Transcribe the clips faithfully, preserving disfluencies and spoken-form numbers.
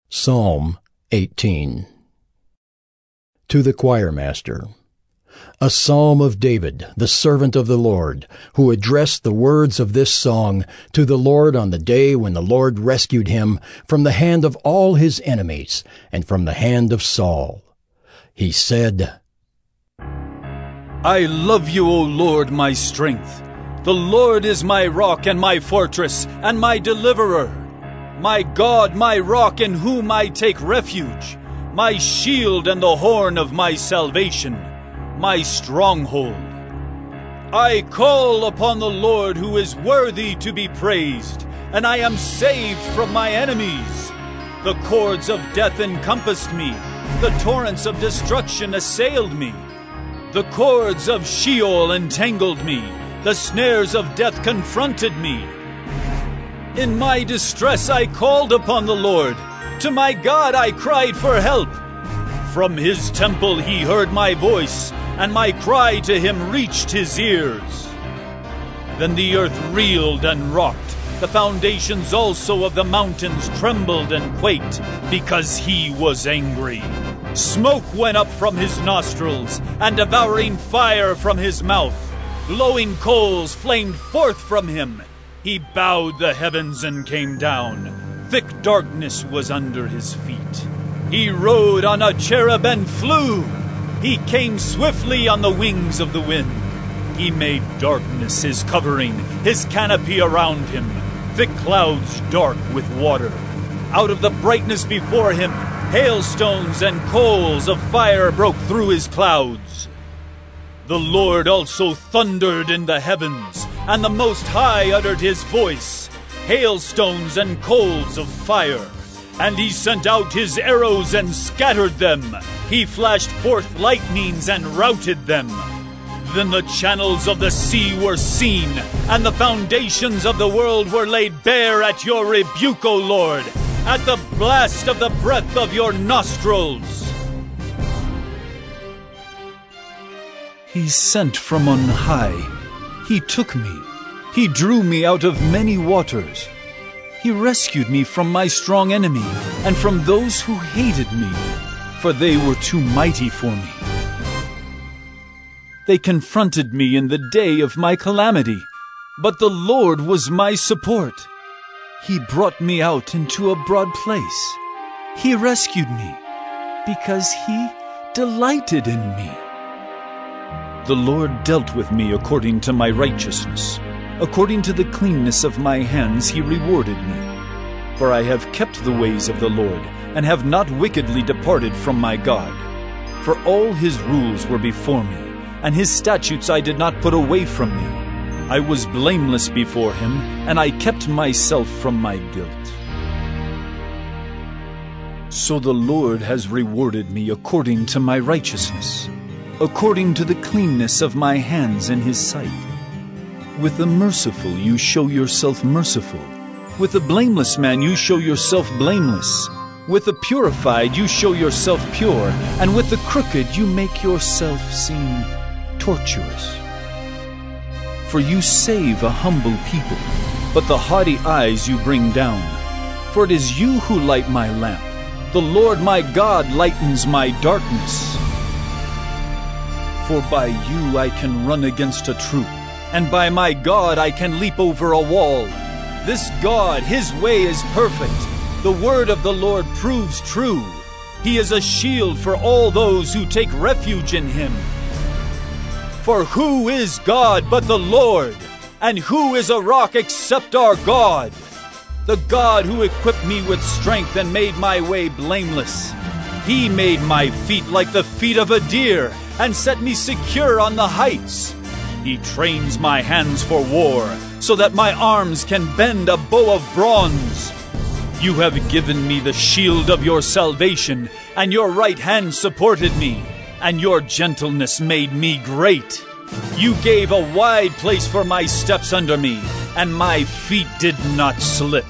Psalm eighteen. To the choirmaster. A psalm of David, the servant of the Lord, who addressed the words of this song to the Lord on the day when the Lord rescued him from the hand of all his enemies and from the hand of Saul. He said, I love you, O Lord, my strength. The Lord is my rock and my fortress and my deliverer. My God, my rock in whom I take refuge, my shield and the horn of my salvation, my stronghold. I call upon the Lord who is worthy to be praised, and I am saved from my enemies. The cords of death encompassed me, the torrents of destruction assailed me. The cords of Sheol entangled me, the snares of death confronted me. In my distress I called upon the Lord. To my God I cried for help. From his temple he heard my voice, and my cry to him reached his ears. Then the earth reeled and rocked. The foundations also of the mountains trembled and quaked, because he was angry. Smoke went up from his nostrils, and devouring fire from his mouth. Glowing coals flamed forth from him. He bowed the heavens and came down. Thick darkness was under his feet. He rode on a cherub and flew. He came swiftly on the wings of the wind. He made darkness his covering, his canopy around him, thick clouds dark with water. Out of the brightness before him, hailstones and coals of fire broke through his clouds. The Lord also thundered in the heavens, and the Most High uttered his voice, hailstones and coals of fire. And he sent out his arrows and scattered them. He flashed forth lightnings and routed them. Then the channels of the sea were seen, and the foundations of the world were laid bare at your rebuke, O Lord, at the blast of the breath of your nostrils. He sent from on high. He took me. He drew me out of many waters. He rescued me from my strong enemy and from those who hated me, for they were too mighty for me. They confronted me in the day of my calamity, but the Lord was my support. He brought me out into a broad place. He rescued me because he delighted in me. The Lord dealt with me according to my righteousness. According to the cleanness of my hands he rewarded me. For I have kept the ways of the Lord, and have not wickedly departed from my God. For all his rules were before me, and his statutes I did not put away from me. I was blameless before him, and I kept myself from my guilt. So the Lord has rewarded me according to my righteousness, according to the cleanness of my hands in his sight. With the merciful you show yourself merciful. With the blameless man you show yourself blameless. With the purified you show yourself pure, and with the crooked you make yourself seem tortuous. For you save a humble people, but the haughty eyes you bring down. For it is you who light my lamp. The Lord my God lightens my darkness. For by you I can run against a troop, and by my God I can leap over a wall. This God, his way is perfect. The word of the Lord proves true. He is a shield for all those who take refuge in him. For who is God but the Lord? And who is a rock except our God? The God who equipped me with strength and made my way blameless. He made my feet like the feet of a deer, and set me secure on the heights. He trains my hands for war, so that my arms can bend a bow of bronze. You have given me the shield of your salvation, and your right hand supported me, and your gentleness made me great. You gave a wide place for my steps under me, and my feet did not slip.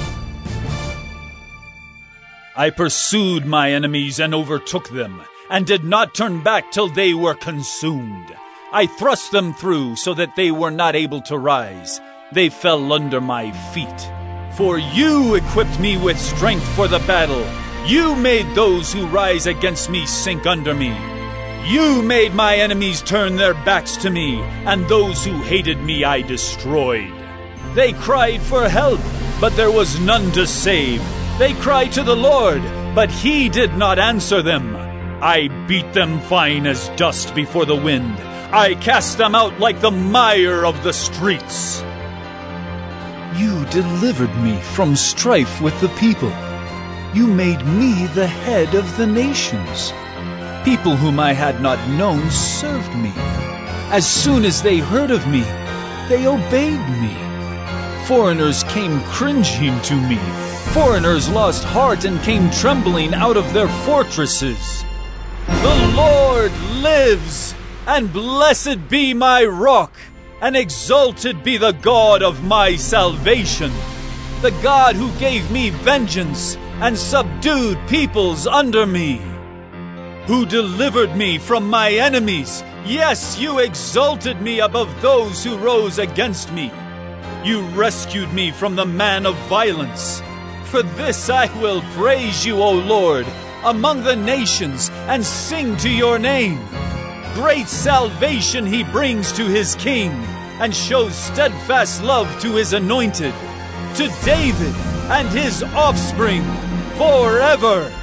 I pursued my enemies and overtook them, and did not turn back till they were consumed. I thrust them through so that they were not able to rise. They fell under my feet. For you equipped me with strength for the battle. You made those who rise against me sink under me. You made my enemies turn their backs to me, and those who hated me I destroyed. They cried for help, but there was none to save. They cried to the Lord, but he did not answer them. I beat them fine as dust before the wind. I cast them out like the mire of the streets. You delivered me from strife with the people. You made me the head of the nations. People whom I had not known served me. As soon as they heard of me, they obeyed me. Foreigners came cringing to me. Foreigners lost heart and came trembling out of their fortresses. The Lord lives, and blessed be my rock, and exalted be the God of my salvation, the God who gave me vengeance and subdued peoples under me, who delivered me from my enemies. Yes, you exalted me above those who rose against me. You rescued me from the man of violence. For this I will praise you, O Lord, among the nations, and sing to your name. Great salvation he brings to his king, and shows steadfast love to his anointed, to David and his offspring forever.